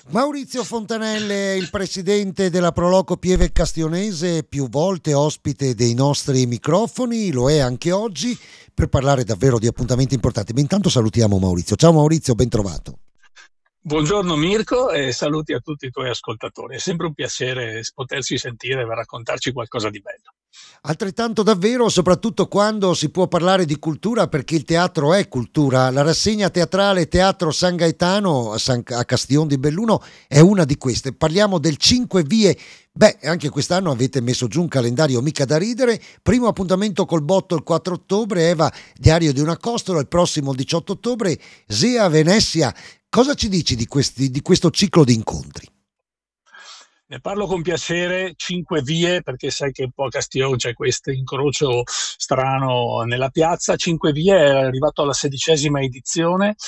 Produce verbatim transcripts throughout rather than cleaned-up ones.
Maurizio Fontanelle è il presidente della Proloco Pieve Castionese, più volte ospite dei nostri microfoni, lo è anche oggi per parlare davvero di appuntamenti importanti. Ma intanto salutiamo Maurizio. Ciao Maurizio, ben trovato. Buongiorno Mirko e saluti a tutti i tuoi ascoltatori. È sempre un piacere poterci sentire e raccontarci qualcosa di bello. Altrettanto davvero, soprattutto quando si può parlare di cultura, perché il teatro è cultura. La rassegna teatrale Teatro San Gaetano a, San, a Castion di Belluno è una di queste. Parliamo del Cinque Vie. Beh, anche quest'anno avete messo giù un calendario mica da ridere. Primo appuntamento col botto il quattro ottobre, Eva, Diario di una costola, il prossimo diciotto ottobre, Sea Venezia. Cosa ci dici di, questi, di questo ciclo di incontri? Ne parlo con piacere, Cinque Vie, perché sai che un po' a Castione c'è questo incrocio strano nella piazza. Cinque Vie è arrivato alla sedicesima edizione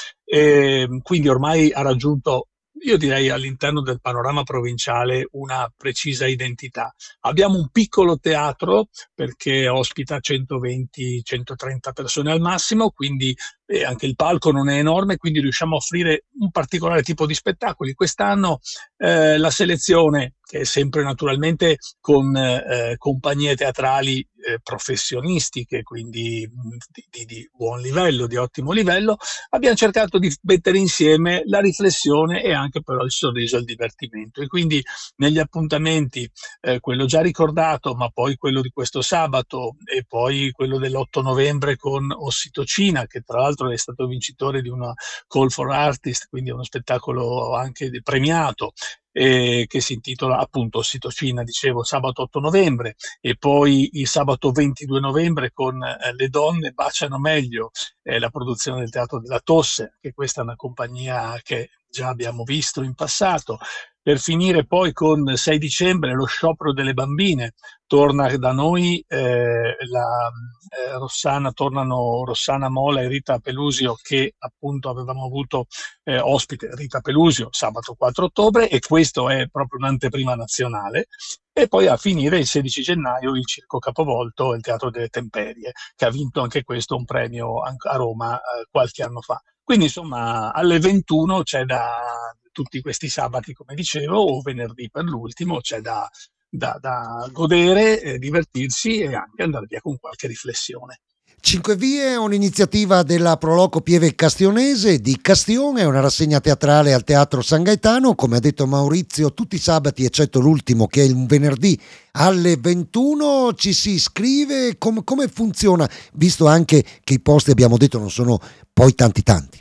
e quindi ormai ha raggiunto, io direi, all'interno del panorama provinciale una precisa identità. Abbiamo un piccolo teatro perché ospita centoventi centotrenta persone al massimo, quindi eh, anche il palco non è enorme, quindi riusciamo a offrire un particolare tipo di spettacoli. Quest'anno eh, la selezione, che è sempre naturalmente con eh, compagnie teatrali eh, professionistiche, quindi di, di, di buon livello, di ottimo livello, abbiamo cercato di mettere insieme la riflessione e anche però il sorriso e il divertimento. E quindi negli appuntamenti, eh, quello già ricordato, ma poi quello di questo sabato e poi quello dell'otto novembre con Ossitocina, che tra l'altro è stato vincitore di una Call for Artist, quindi è uno spettacolo anche premiato, eh, che si intitola appunto Ossitocina, dicevo, sabato otto novembre, e poi il sabato ventidue novembre con eh, Le donne baciano meglio, eh, la produzione del Teatro della Tosse, che questa è una compagnia che già abbiamo visto in passato, per finire poi con sei dicembre lo sciopero delle bambine. Torna da noi eh, la eh, Rossana, tornano Rossana Mola e Rita Pelusio, che appunto avevamo avuto eh, ospite Rita Pelusio sabato quattro ottobre, e questo è proprio un'anteprima nazionale. E poi a finire il sedici gennaio il Circo Capovolto, il Teatro delle Temperie, che ha vinto anche questo un premio a Roma eh, qualche anno fa. Quindi insomma alle ventuno c'è da tutti questi sabati, come dicevo, o venerdì per l'ultimo, c'è da, da, da godere, eh, divertirsi e anche andare via con qualche riflessione. Cinque Vie è un'iniziativa della Proloco Pieve Castionese di Castione, è una rassegna teatrale al Teatro San Gaetano, come ha detto Maurizio, tutti i sabati eccetto l'ultimo che è un venerdì alle ventuno. Ci si iscrive, Com- come funziona? Visto anche che i posti, abbiamo detto, non sono poi tanti tanti.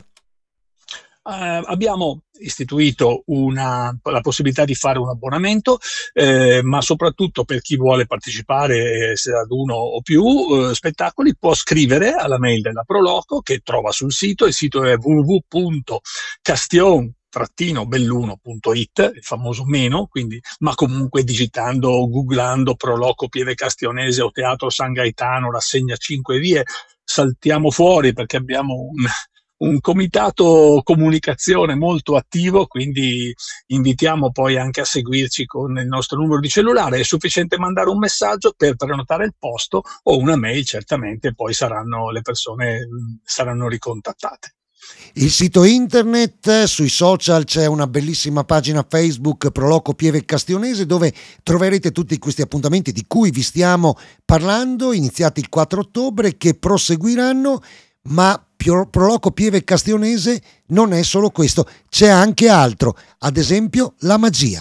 Uh, abbiamo istituito una, la possibilità di fare un abbonamento, eh, ma soprattutto per chi vuole partecipare, se ad uno o più eh, spettacoli, può scrivere alla mail della Proloco, che trova sul sito. Il sito è w w w punto castion belluno punto it, il famoso meno, quindi, ma comunque digitando, googlando Proloco Pieve Castionese o Teatro San Gaetano, rassegna Cinque Vie, saltiamo fuori perché abbiamo un un comitato comunicazione molto attivo, quindi invitiamo poi anche a seguirci con il nostro numero di cellulare. È sufficiente mandare un messaggio per prenotare il posto o una mail, certamente poi saranno, le persone saranno ricontattate. Il sito internet, sui social c'è una bellissima pagina Facebook Proloco Pieve Castionese, dove troverete tutti questi appuntamenti di cui vi stiamo parlando, iniziati il quattro ottobre, che proseguiranno. Ma Proloco Pieve Castionese non è solo questo, c'è anche altro, ad esempio la magia.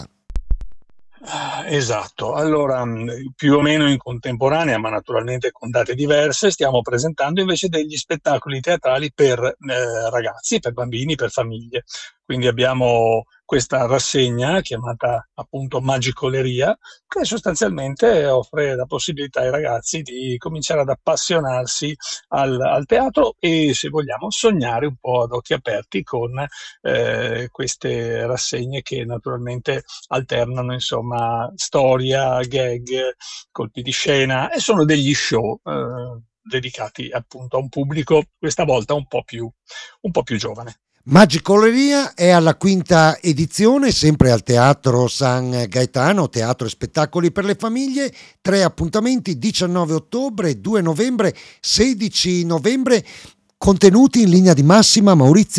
Esatto, allora più o meno in contemporanea, ma naturalmente con date diverse, stiamo presentando invece degli spettacoli teatrali per eh, ragazzi, per bambini, per famiglie. Quindi abbiamo questa rassegna chiamata appunto Magicoleria, che sostanzialmente offre la possibilità ai ragazzi di cominciare ad appassionarsi al, al teatro e, se vogliamo, sognare un po' ad occhi aperti con eh, queste rassegne che naturalmente alternano, insomma, storia, gag, colpi di scena, e sono degli show eh, dedicati appunto a un pubblico questa volta un po' più, un po' più giovane. Magicoleria è alla quinta edizione, sempre al Teatro San Gaetano, teatro e spettacoli per le famiglie. Tre appuntamenti: diciannove ottobre, due novembre, sedici novembre. Contenuti in linea di massima, Maurizio?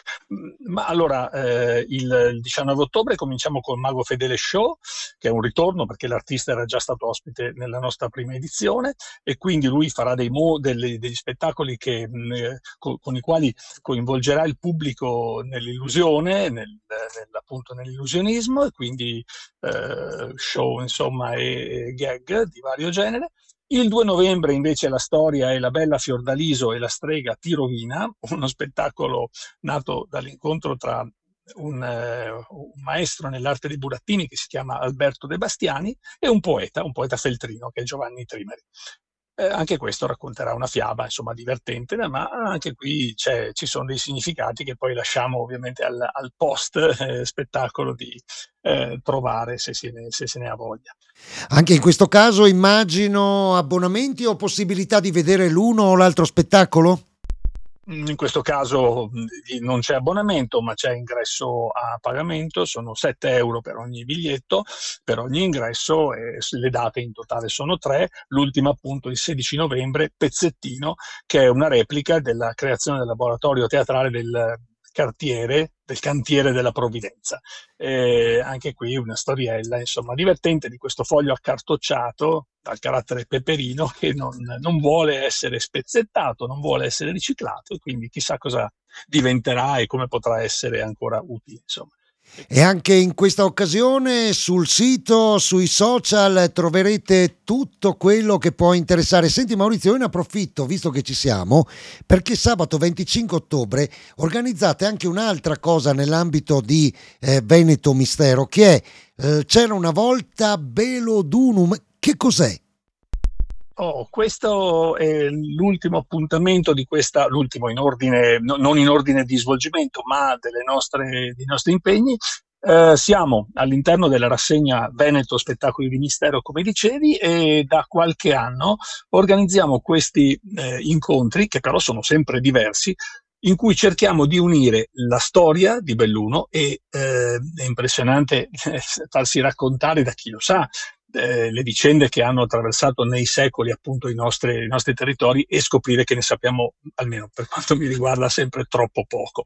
Mm, Ma allora, eh, il, il diciannove ottobre cominciamo col Mago Fedele Show, che è un ritorno perché l'artista era già stato ospite nella nostra prima edizione e quindi lui farà dei mo- delle- degli spettacoli che, mh, eh, co- con i quali coinvolgerà il pubblico nell'illusione, nel, nel- appunto nell'illusionismo e quindi eh, show insomma e, e gag di vario genere. Il due novembre invece la storia è La bella Fiordaliso e la strega ti rovina, uno spettacolo nato dall'incontro tra un, eh, un maestro nell'arte dei burattini che si chiama Alberto De Bastiani e un poeta, un poeta feltrino che è Giovanni Trimeri. Eh, anche questo racconterà una fiaba, insomma, divertente, ma anche qui c'è- ci sono dei significati che poi lasciamo ovviamente al, al post eh, spettacolo di eh, trovare se, se ne, se se ne ha voglia. Anche in questo caso immagino abbonamenti o possibilità di vedere l'uno o l'altro spettacolo? In questo caso mh, non c'è abbonamento, ma c'è ingresso a pagamento, sono sette euro per ogni biglietto, per ogni ingresso, e le date in totale sono tre. L'ultima appunto il sedici novembre, Pezzettino, che è una replica della creazione del laboratorio teatrale del cartiere, del cantiere della Provvidenza. E anche qui una storiella, insomma, divertente di questo foglio accartocciato dal carattere peperino che non, non vuole essere spezzettato, non vuole essere riciclato e quindi chissà cosa diventerà e come potrà essere ancora utile, insomma. E anche in questa occasione sul sito, sui social troverete tutto quello che può interessare. Senti Maurizio, io ne approfitto, visto che ci siamo, perché sabato venticinque ottobre organizzate anche un'altra cosa nell'ambito di eh, Veneto Mistero, che è eh, C'era una volta Belodunum. Che cos'è? Oh, questo è l'ultimo appuntamento di questa, l'ultimo in ordine, no- non in ordine di svolgimento, ma delle nostre, dei nostri impegni. Eh, siamo all'interno della rassegna Veneto Spettacoli di Mistero, come dicevi, e da qualche anno organizziamo questi eh, incontri, che però sono sempre diversi, in cui cerchiamo di unire la storia di Belluno e eh, è impressionante farsi raccontare da chi lo sa eh, le vicende che hanno attraversato nei secoli appunto i nostri, i nostri territori e scoprire che ne sappiamo, almeno per quanto mi riguarda, sempre troppo poco.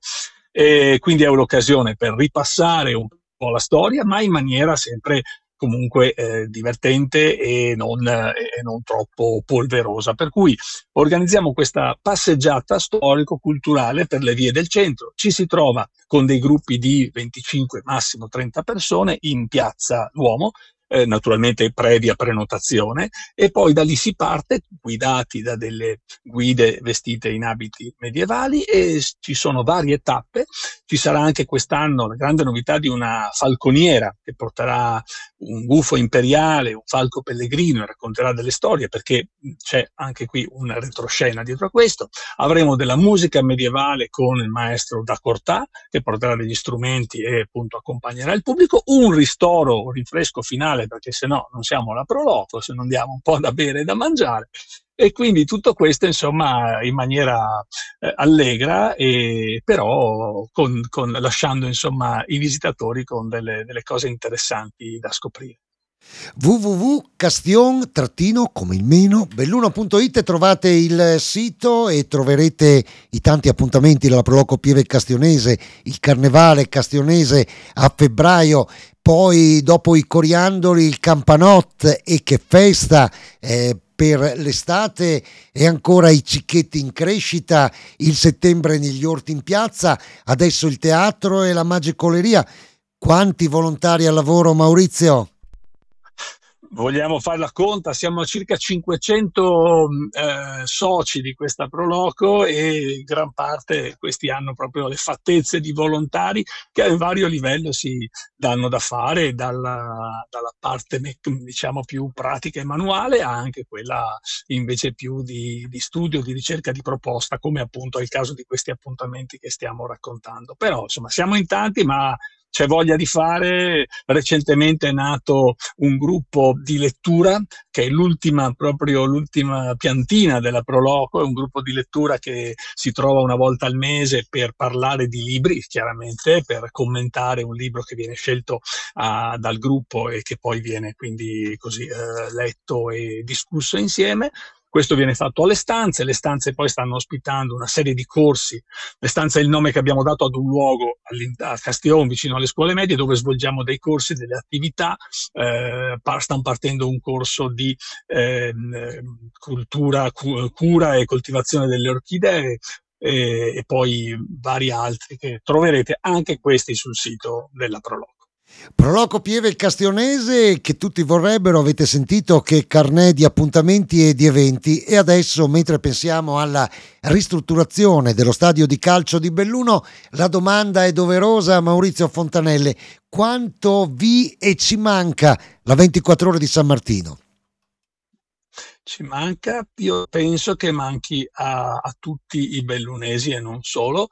E quindi è un'occasione per ripassare un po' la storia, ma in maniera sempre comunque eh, divertente e non, eh, e non troppo polverosa. Per cui organizziamo questa passeggiata storico-culturale per le vie del centro. Ci si trova con dei gruppi di venticinque, massimo trenta persone in piazza Duomo, eh, naturalmente previa prenotazione, e poi da lì si parte guidati da delle guide vestite in abiti medievali e ci sono varie tappe. Ci sarà anche quest'anno la grande novità di una falconiera che porterà un gufo imperiale, un falco pellegrino e racconterà delle storie perché c'è anche qui una retroscena dietro a questo. Avremo della musica medievale con il maestro da Cortà che porterà degli strumenti e appunto accompagnerà il pubblico, un ristoro, un rinfresco finale perché se no non siamo la Proloco, se non diamo un po' da bere e da mangiare. E quindi tutto questo, insomma, in maniera eh, allegra, e però con, con, lasciando insomma, i visitatori con delle, delle cose interessanti da scoprire. w w w punto castion come il meno belluno punto it, trovate il sito e troverete i tanti appuntamenti della Proloco Pieve Castionese, il Carnevale Castionese a febbraio, poi dopo i coriandoli il Campanot, e che festa eh, per l'estate, e ancora i cicchetti in crescita, il settembre negli orti in piazza, adesso il teatro e la magicoleria. Quanti volontari al lavoro, Maurizio? Vogliamo farla conta, siamo a circa cinquecento eh, soci di questa Proloco e gran parte questi hanno proprio le fattezze di volontari che a vario livello si danno da fare, dalla, dalla parte diciamo più pratica e manuale a anche quella invece più di, di studio, di ricerca, di proposta, come appunto è il caso di questi appuntamenti che stiamo raccontando. Però insomma siamo in tanti, ma c'è voglia di fare. Recentemente è nato un gruppo di lettura che è l'ultima, proprio l'ultima piantina della Proloco, è un gruppo di lettura che si trova una volta al mese per parlare di libri, chiaramente, per commentare un libro che viene scelto uh, dal gruppo e che poi viene quindi così uh, letto e discusso insieme. Questo viene fatto alle stanze, le stanze poi stanno ospitando una serie di corsi. Le stanze è il nome che abbiamo dato ad un luogo a Castillon, vicino alle scuole medie, dove svolgiamo dei corsi, delle attività. Eh, stanno partendo un corso di eh, cultura, cu- cura e coltivazione delle orchidee, e, e poi vari altri che troverete anche questi sul sito della Proloco. Proloco Pieve il Castionese, che tutti vorrebbero, avete sentito che carnet di appuntamenti e di eventi. E adesso, mentre pensiamo alla ristrutturazione dello stadio di calcio di Belluno, la domanda è doverosa a Maurizio Fontanelle: quanto vi e ci manca la ventiquattro ore di San Martino? Ci manca, io penso che manchi a, a tutti i bellunesi e non solo.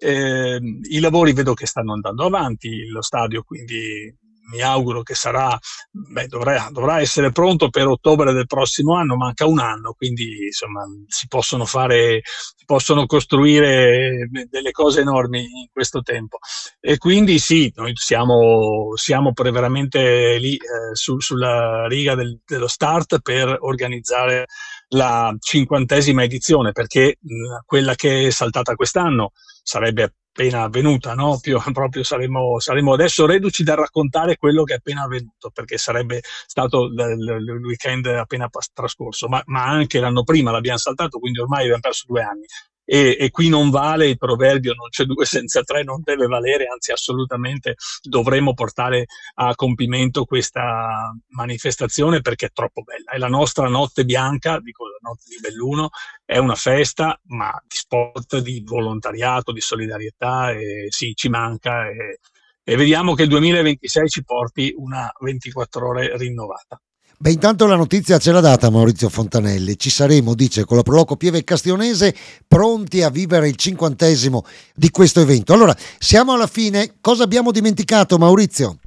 Eh, I lavori vedo che stanno andando avanti, lo stadio quindi mi auguro che sarà, beh, dovrà, dovrà essere pronto per ottobre del prossimo anno, manca un anno, quindi insomma si possono fare, si possono costruire delle cose enormi in questo tempo. E quindi sì, noi siamo, siamo veramente lì eh, su, sulla riga del, dello start per organizzare la cinquantesima edizione, perché mh, quella che è saltata quest'anno sarebbe appena avvenuta, no? Più, proprio saremo, saremo adesso reduci da raccontare quello che è appena avvenuto, perché sarebbe stato il weekend appena trascorso, ma, ma anche l'anno prima l'abbiamo saltato, quindi ormai abbiamo perso due anni. E, e qui non vale il proverbio non c'è due senza tre, non deve valere, anzi assolutamente dovremmo portare a compimento questa manifestazione perché è troppo bella. È la nostra notte bianca, dico la notte di Belluno, è una festa, ma di sport, di volontariato, di solidarietà, e sì, ci manca, e, e vediamo che il duemilaventisei ci porti una ventiquattro ore rinnovata. Beh, intanto la notizia ce l'ha data Maurizio Fontanelli. Ci saremo, dice, con la Proloco Pieve Castionese, pronti a vivere il cinquantesimo di questo evento. Allora, siamo alla fine. Cosa abbiamo dimenticato, Maurizio?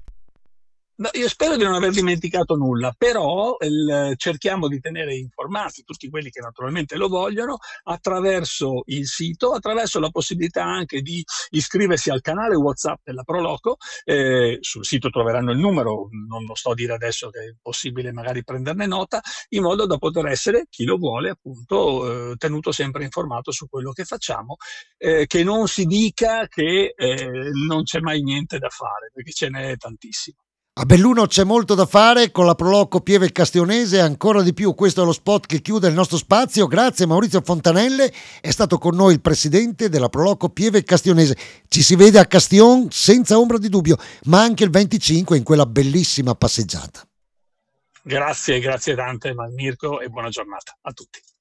No, io spero di non aver dimenticato nulla, però il, cerchiamo di tenere informati tutti quelli che naturalmente lo vogliono attraverso il sito, attraverso la possibilità anche di iscriversi al canale WhatsApp della Proloco. Eh, sul sito troveranno il numero, non lo sto a dire adesso che è possibile magari prenderne nota, in modo da poter essere, chi lo vuole, appunto, eh, tenuto sempre informato su quello che facciamo, eh, che non si dica che eh, non c'è mai niente da fare, perché ce n'è tantissimo. A Belluno c'è molto da fare con la Proloco Pieve il Castionese, ancora di più. Questo è lo spot che chiude il nostro spazio. Grazie Maurizio Fontanelle, è stato con noi il presidente della Proloco Pieve il Castionese. Ci si vede a Castion senza ombra di dubbio, ma anche il venticinque in quella bellissima passeggiata. Grazie, grazie tante Mirko, e buona giornata a tutti.